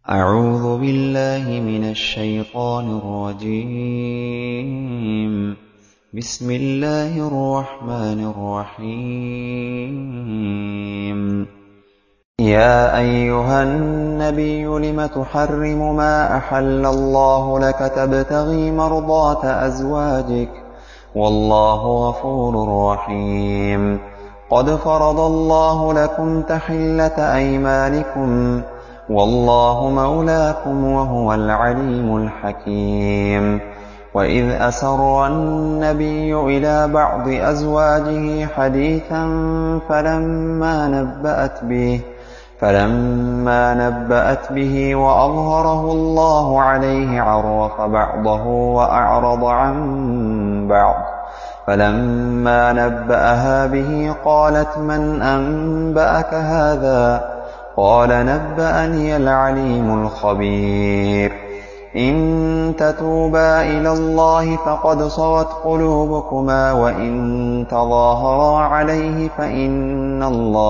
أعوذ بالله من الشيطان الرجيم. بسم الله الرحمن الرحيم. يا أيها النبي لم تحرم ما أحل الله لك تبتغي مرضات أزواجك والله غفور رحيم. قد فرض الله لكم تحلة أيمانكم والله مولاكم وهو العليم الحكيم. وإذ أسر النبي إلى بعض أزواجه حديثا فلما نبأت به وأظهره الله عليه عرف بعضه وأعرض عن بعض. فلما نبأها به قالت من أنبأك هذا؟ قال نبأني العليم الخبير. إن تتوبا إلى الله فقد صغت قلوبكما وإن تظاهرا عليه فإن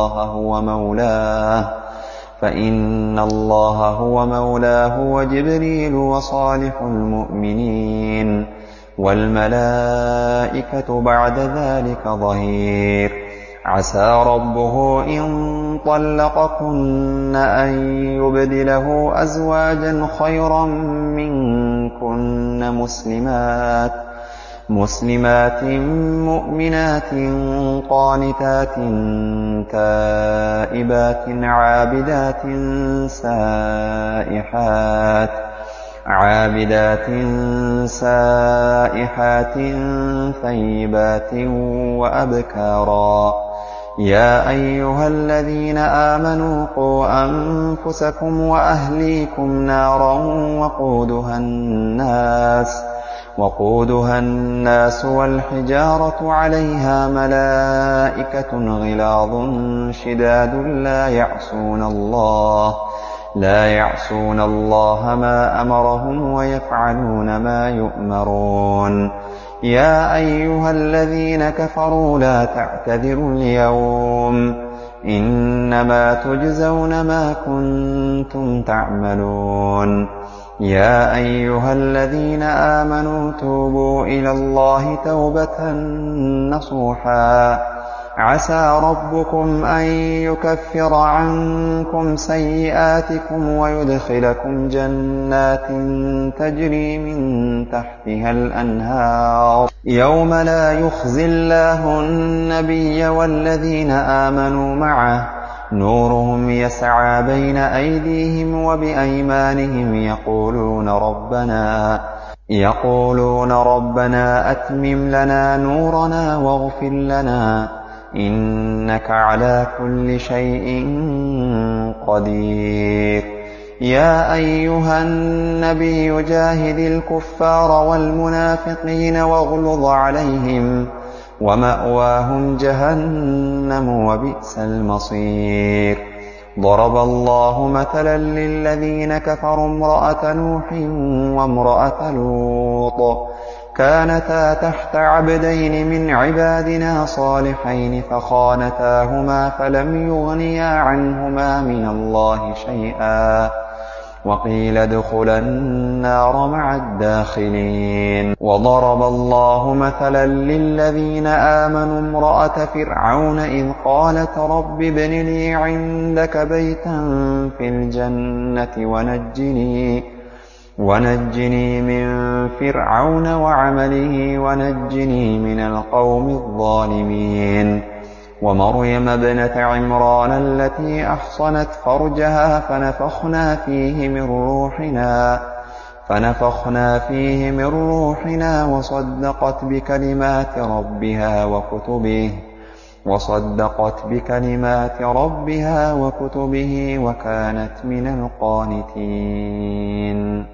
الله هو مولاه وجبريل وصالح المؤمنين والملائكة بعد ذلك ظهير. عسى ربه إن طلقكن أن يبدله أزواجا خيرا منكن مسلمات مؤمنات قانتات تائبات عابدات سائحات ثيبات وأبكارا. يا أيها الذين آمنوا قوا أنفسكم وأهليكم نارا وقودها الناس والحجارة عليها ملائكة غلاظ شداد لا يعصون الله ما أمرهم ويفعلون ما يؤمرون. يا أيها الذين كفروا لا تعتذروا اليوم إنما تجزون ما كنتم تعملون. يا أيها الذين آمنوا توبوا إلى الله توبة نصوحا عسى ربكم أن يكفر عنكم سيئاتكم ويدخلكم جنات تجري من تحتها الأنهار يوم لا يخزي الله النبي والذين آمنوا معه نورهم يسعى بين أيديهم وبأيمانهم يقولون ربنا أتمم لنا نورنا واغفر لنا إنك على كل شيء قدير. يا أيها النبي جاهد الكفار والمنافقين واغلظ عليهم ومأواهم جهنم وبئس المصير. ضرب الله مثلا للذين كفروا امرأة نوح وامرأة لوط كانتا تحت عبدين من عبادنا صالحين فخانتاهما فلم يغنيا عنهما من الله شيئا وقيل ادخلا النار مع الداخلين. وضرب الله مثلا للذين آمنوا امرأة فرعون إذ قالت رب ابن لي عندك بيتا في الجنة ونجني من فرعون وعمله ونجني من القوم الظالمين. ومريم ابنة عمران التي أحصنت فرجها فنفخنا فيه من روحنا وصدقت بكلمات ربها وكتبه وكانت من القانتين.